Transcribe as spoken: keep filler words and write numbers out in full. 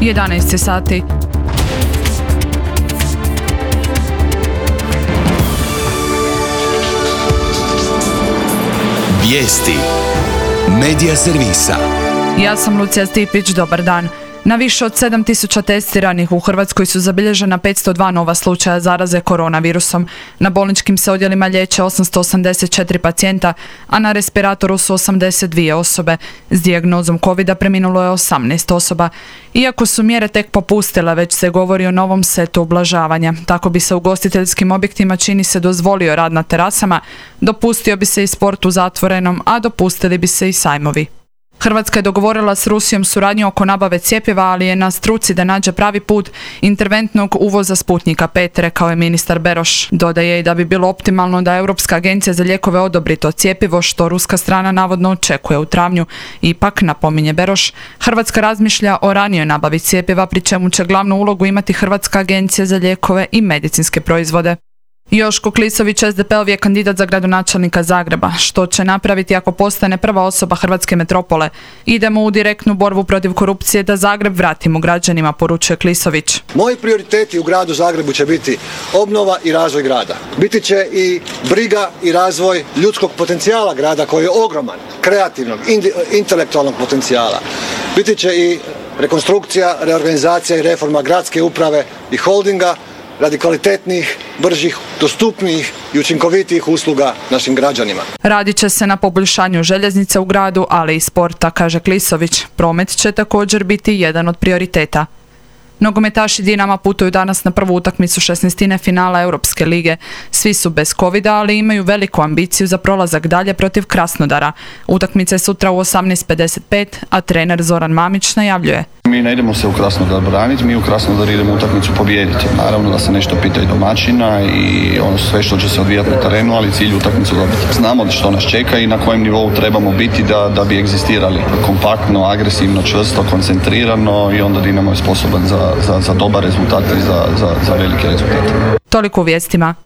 jedanaest sati. Vijesti Medija servisa. Ja sam Lucija Stipić, dobar dan. Na više od sedam tisuća testiranih u Hrvatskoj su zabilježena petsto dva nova slučaja zaraze koronavirusom. Na bolničkim se odjelima liječe osamsto osamdeset četiri pacijenta, a na respiratoru su osamdeset dvije osobe. S dijagnozom covida preminulo je osamnaest osoba. Iako su mjere tek popustile, već se govori o novom setu ublažavanja. Tako bi se ugostiteljskim objektima, čini se, dozvolio rad na terasama, dopustio bi se i sport u zatvorenom, a dopustili bi se i sajmovi. Hrvatska je dogovorila s Rusijom suradnju oko nabave cjepiva, ali je na struci da nađe pravi put interventnog uvoza Sputnjika pet, rekao je ministar Beroš. Dodaje i da bi bilo optimalno da Europska agencija za lijekove odobri to cjepivo, što ruska strana navodno očekuje u travnju. Ipak, napominje Beroš, Hrvatska razmišlja o ranijoj nabavi cjepiva, pri čemu će glavnu ulogu imati Hrvatska agencija za lijekove i medicinske proizvode. Joško Klisović, es de pe-ov je kandidat za gradonačelnika Zagreba. Što će napraviti ako postane prva osoba hrvatske metropole? Idemo u direktnu borbu protiv korupcije da Zagreb vratimo građanima, poručuje Klisović. Moji prioriteti u gradu Zagrebu će biti obnova i razvoj grada. Biti će i briga i razvoj ljudskog potencijala grada koji je ogroman, kreativnog, intelektualnog potencijala. Biti će i rekonstrukcija, reorganizacija i reforma gradske uprave i holdinga radi kvalitetnijih, bržih, dostupnijih i učinkovitijih usluga našim građanima. Radit će se na poboljšanju željeznice u gradu, ali i sporta, kaže Klisović. Promet će također biti jedan od prioriteta. Nogometaši Dinama putuju danas na prvu utakmicu šesnaestine finala Europske lige. Svi su bez covida, ali imaju veliku ambiciju za prolazak dalje protiv Krasnodara. Utakmica je sutra u osamnaest pedeset pet, a trener Zoran Mamić najavljuje: Mi ne idemo se u Krasnodar braniti, mi u Krasnodar idemo utakmicu pobijediti. Naravno da se nešto pita i domaćina i ono sve što će se odvijati na terenu, ali cilj utakmicu dobiti. Znamo što nas čeka i na kojem nivou trebamo biti da, da bi egzistirali. Kompaktno, agresivno, čvrsto, koncentrirano i onda Dinamo je sposoban za, za, za dobar rezultat i za, za, za velike rezultate. Toliko u vijestima.